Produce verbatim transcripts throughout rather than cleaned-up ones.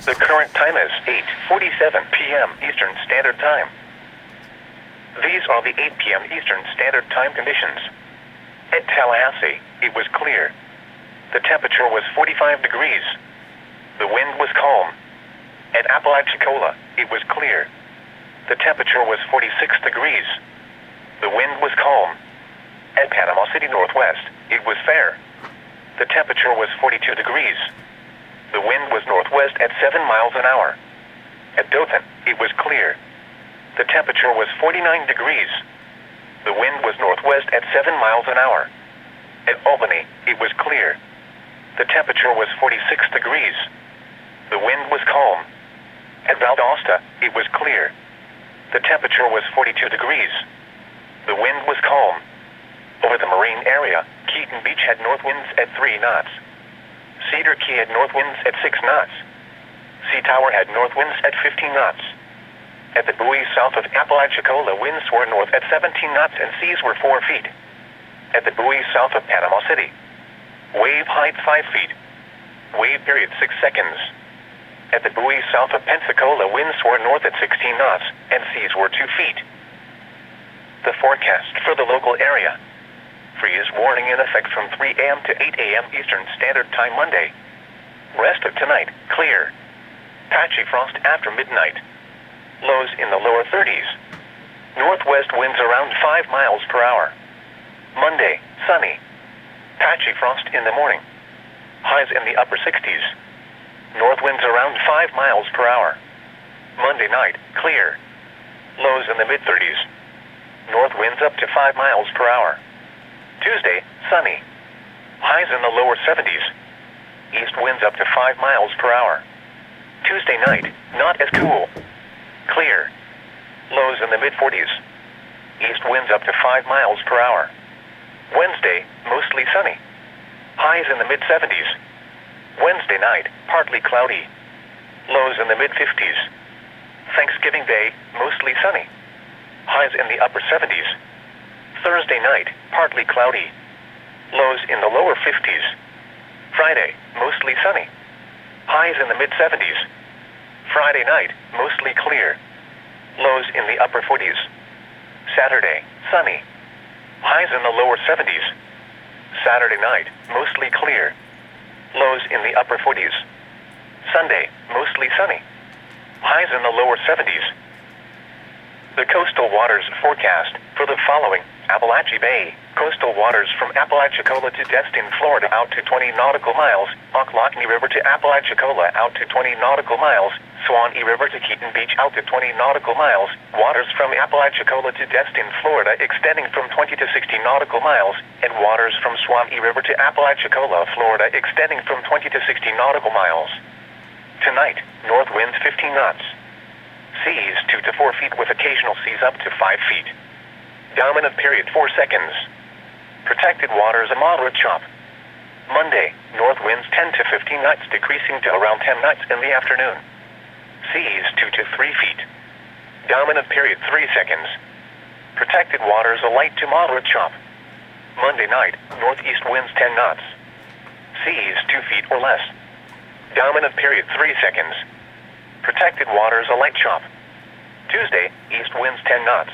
The current time is eight forty-seven p m Eastern Standard Time. These are the eight p m Eastern Standard Time conditions. At Tallahassee, it was clear. The temperature was forty-five degrees. The wind was calm. At Apalachicola, it was clear. The temperature was forty-six degrees. The wind was calm. At Panama City Northwest, it was fair. The temperature was forty-two degrees. The wind was northwest at seven miles an hour. At Dothan, it was clear. The temperature was forty-nine degrees. The wind was northwest at seven miles an hour. At Albany, it was clear. The temperature was forty-six degrees. The wind was calm. At Valdosta, it was clear. The temperature was forty-two degrees. The wind was calm. Over the marine area, Keaton Beach had north winds at three knots. Cedar Key had north winds at six knots. Sea Tower had north winds at fifteen knots. At the buoy south of Apalachicola, winds were north at seventeen knots and seas were four feet. At the buoy south of Panama City, wave height five feet. Wave period six seconds. At the buoy south of Pensacola, winds were north at sixteen knots and seas were two feet. The forecast for the local area. Freeze warning in effect from three a m to eight a m Eastern Standard Time Monday. Rest of tonight, clear. Patchy frost after midnight. Lows in the lower thirties. Northwest winds around five miles per hour. Monday, sunny. Patchy frost in the morning. Highs in the upper sixties. North winds around five miles per hour. Monday night, clear. Lows in the mid thirties. North winds up to five miles per hour. Tuesday, sunny. Highs in the lower seventies. East winds up to five miles per hour. Tuesday night, not as cool. Clear. Lows in the mid forties. East winds up to five miles per hour. Wednesday, mostly sunny. Highs in the mid seventies. Wednesday night, partly cloudy. Lows in the mid fifties. Thanksgiving Day, mostly sunny. Highs in the upper seventies. Thursday night, partly cloudy. Lows in the lower fifties. Friday, mostly sunny. Highs in the mid seventies. Friday night, mostly clear. Lows in the upper forties. Saturday, sunny. Highs in the lower seventies. Saturday night, mostly clear. Lows in the upper forties. Sunday, mostly sunny. Highs in the lower seventies. The coastal waters forecast for the following: Apalachee Bay, coastal waters from Apalachicola to Destin, Florida out to twenty nautical miles, Ocklawahnee River to Apalachicola out to twenty nautical miles, Suwannee River to Keaton Beach out to twenty nautical miles, waters from Apalachicola to Destin, Florida extending from twenty to sixty nautical miles, and waters from Suwannee River to Apalachicola, Florida extending from twenty to sixty nautical miles. Tonight, north winds fifteen knots. Seas two to four feet with occasional seas up to five feet. Dominant period four seconds. Protected waters a moderate chop. Monday, north winds ten to fifteen knots decreasing to around ten knots in the afternoon. Seas two to three feet. Dominant period three seconds. Protected waters a light to moderate chop. Monday night, northeast winds ten knots. Seas two feet or less. Dominant period three seconds. Protected waters a light chop. Tuesday, east winds ten knots.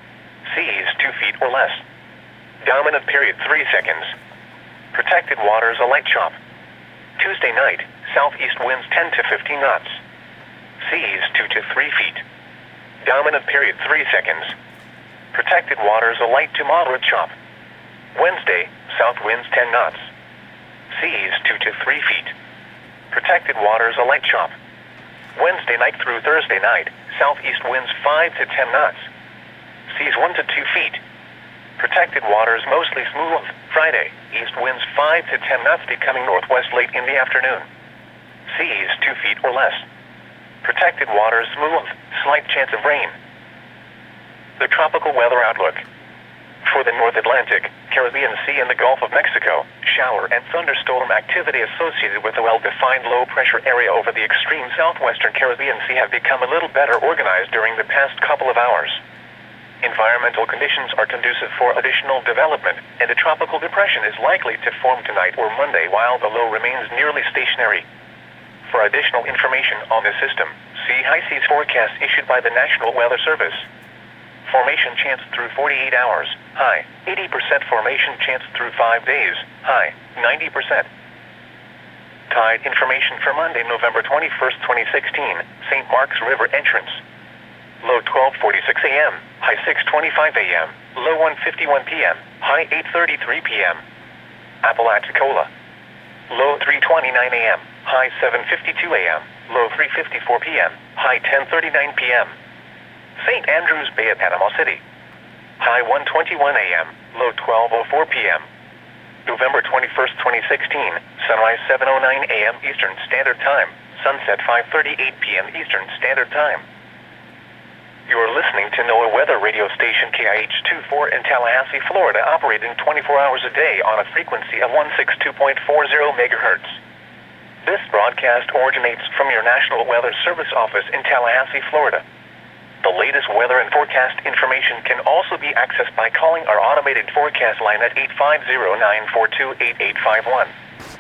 Seas two feet or less. Dominant period three seconds. Protected waters a light chop. Tuesday night, southeast winds ten to fifteen knots. Seas two to three feet. Dominant period three seconds. Protected waters a light to moderate chop. Wednesday, south winds ten knots. Seas two to three feet. Protected waters a light chop. Wednesday night through Thursday night, southeast winds five to ten knots. Seas one to two feet. Protected waters mostly smooth. Friday, east winds five to ten knots becoming northwest late in the afternoon. Seas two feet or less. Protected waters smooth, slight chance of rain. The tropical weather outlook. For the North Atlantic, Caribbean Sea and the Gulf of Mexico, shower and thunderstorm activity associated with a well-defined low-pressure area over the extreme southwestern Caribbean Sea have become a little better organized during the past couple of hours. Environmental conditions are conducive for additional development, and a tropical depression is likely to form tonight or Monday while the low remains nearly stationary. For additional information on this system, see high seas forecast issued by the National Weather Service. Formation chance through forty-eight hours, high eighty percent. Formation chance through five days, high ninety percent. Tide information for Monday, November twenty-first, twenty sixteen, Saint Mark's River entrance. Low twelve forty-six a m, high six twenty-five a m, low one fifty-one p m, high eight thirty-three p m Apalachicola. Low three twenty-nine a m, high seven fifty-two a m, low three fifty-four p m, high ten thirty-nine p m Saint Andrews Bay at Panama City. High one twenty-one a m, low twelve oh four p m November twenty-first, twenty sixteen, sunrise seven oh nine a m Eastern Standard Time, sunset five thirty-eight p m Eastern Standard Time. You are listening to NOAA Weather Radio Station K I H twenty-four in Tallahassee, Florida, operating twenty-four hours a day on a frequency of one sixty-two point four zero megahertz. This broadcast originates from your National Weather Service office in Tallahassee, Florida. The latest weather and forecast information can also be accessed by calling our automated forecast line at eight five zero, nine four two, eight eight five one.